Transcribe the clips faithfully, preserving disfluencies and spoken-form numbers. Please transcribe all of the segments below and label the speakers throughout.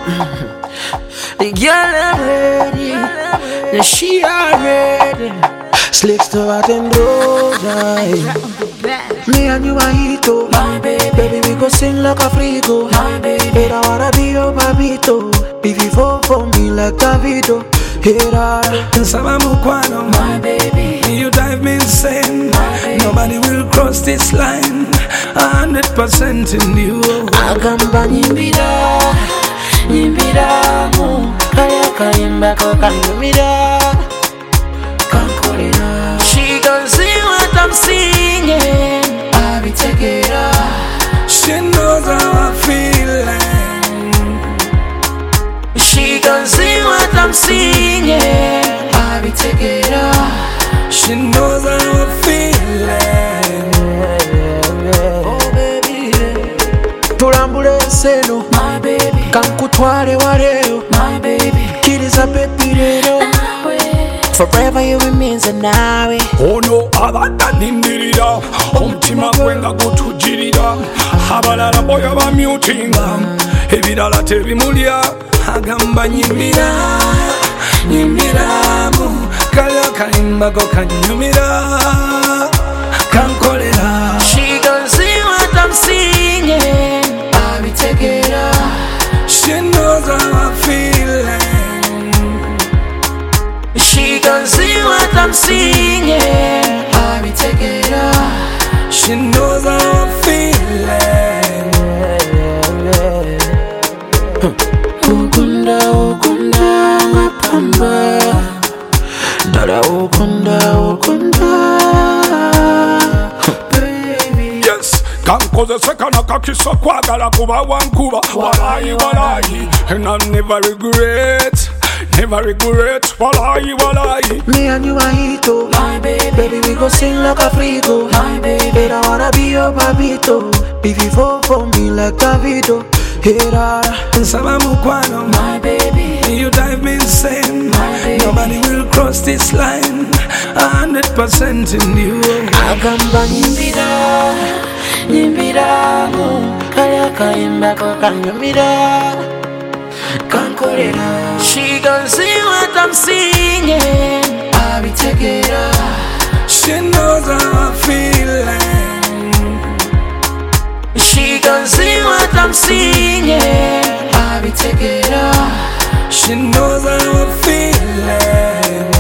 Speaker 1: The girl I'm ready, and she already. Slicks to attend road, me and you are hito.
Speaker 2: My baby,
Speaker 1: baby, we go sing like a frigo.
Speaker 2: My baby,
Speaker 1: but I wanna be your papito. If you fall for me like Davido, hit her.
Speaker 2: My baby,
Speaker 3: you drive me insane. Nobody will cross this line. A hundred percent in you.
Speaker 1: Agamba nyimbira, nyimbira mu kaya kayimba ko kanyumira. She can see what I'm singing. I be taking her.
Speaker 3: She knows how I'm feeling.
Speaker 1: She can see what I'm singing. I be taking her.
Speaker 3: She knows how I'm feeling.
Speaker 1: Oh baby, tulambule seno.
Speaker 2: My baby,
Speaker 1: kankutwale waleo.
Speaker 2: My baby,
Speaker 1: kiriza baby lero. Forever you remains a nawe.
Speaker 3: Oh no, abatanindirira omutima gwenga gutujirira abalala boyo bamyutinga ebirala tebimulya agamba nyimbira nyimbiramu kalya kayimba go kanyumira kankolera.
Speaker 1: She can see what I'm singing. I be taking her.
Speaker 3: She knows how I'm feeling.
Speaker 1: She can see what I'm singing. I be taking her.
Speaker 3: She knows how I'm feeling.
Speaker 1: Ukunda, ukunda, ngapamba. Dada ukunda, ukunda. Baby.
Speaker 3: Yes, kankozeseka nakakisa kwagala kuba wankuba. Walayi, walayi, and I never regret. Never regret, walai, walai.
Speaker 1: Me and you are hito.
Speaker 2: My baby,
Speaker 1: baby, we go sing like a frigo.
Speaker 2: My baby,
Speaker 1: but I wanna be your papito. If you fall for me like Davido, hit her.
Speaker 2: My baby,
Speaker 3: you drive me insane.
Speaker 2: My baby,
Speaker 3: nobody will cross this line. A hundred percent in you.
Speaker 1: Agamba nyimbira, nyimbira mu kaya kayimba ko kanyumira. She can see what I'm singing. I be taking her.
Speaker 3: She knows how I'm feeling.
Speaker 1: She can see what I'm singing. I be taking her.
Speaker 3: She knows how I'm feeling.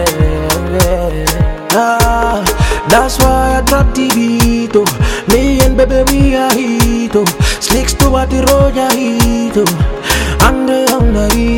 Speaker 1: Ah, that's why I drop the beat. Oh. Me and baby we are hito. Slicks to what the road ya hito. And the